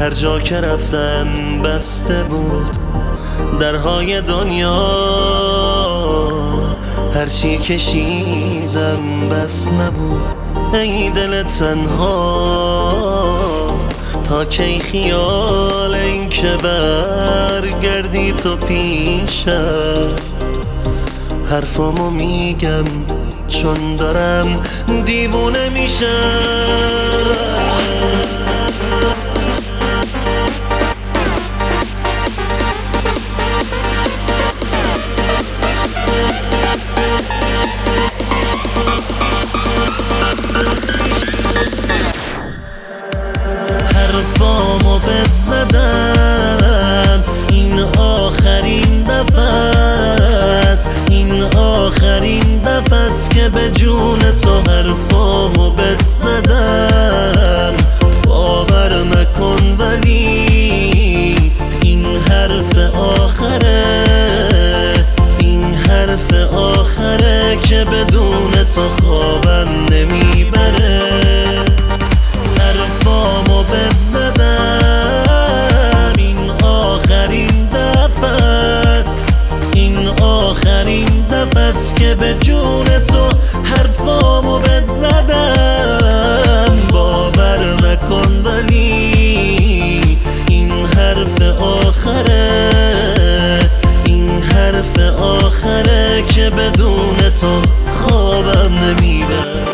هر جا که رفتم بسته بود درهای دنیا، هرچی کشیدم بس نبود ای دل تنها. تا کی خیال این که برگردی تو پیشم، حرفامو میگم چون دارم دیوونه میشم. حرفامو بهت زدم، این آخرین دفعه است، این آخرین دفعه است که به جون تو حرفامو بهت زدم. باور نکن ولی این حرف آخره، این حرف آخره که بدون تو خوابم نمیبره. حرفامو بهت زدم، این آخرین دفعه است، این آخرین دفعه است که به جون تو حرفامو بهت زدم. باور نکن ولی این حرف آخره، این حرف آخره که بدون تو خوابم نمیبره.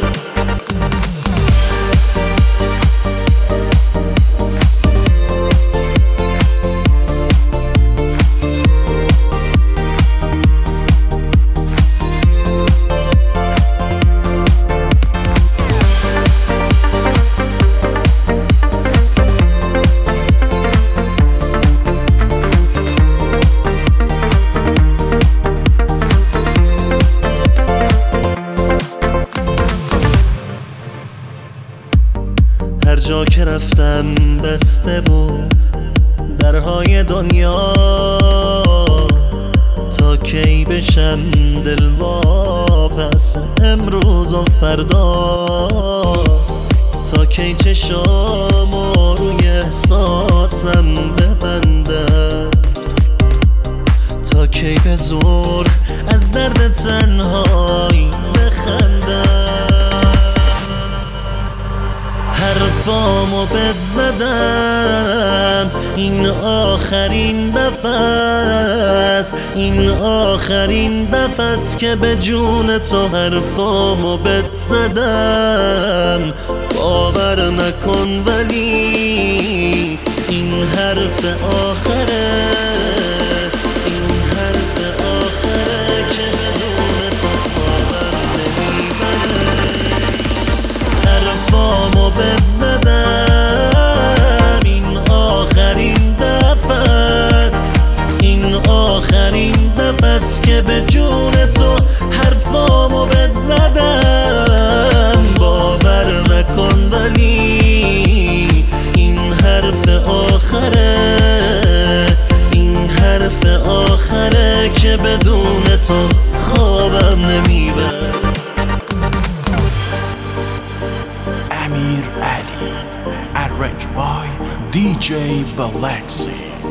هر جا که رفتم بسته بود درهای دنیا، تا کی بشم دلواپس امروز و فردا. تا کی چشامو روی احساسم ببندم، تا کی به زور از درد تنهایی بخندم. حرفامو بهت زدم، این آخرین دفعه است، این آخرین دفعه است که به جون تو حرفامو بهت زدم. باور نکن ولی این حرف آخره، این حرف آخره که بدون تو خوابم نمیبره. حرفامو بهت زدم، این آخرین دفعه است، این آخرین دفعه است که به جون تو حرفامو بهت زدم. باور نکن ولی این حرف آخره، این حرف آخره که بدون تو خوابم نمیبره. Amir Ali, arranged by DJ Balaxi.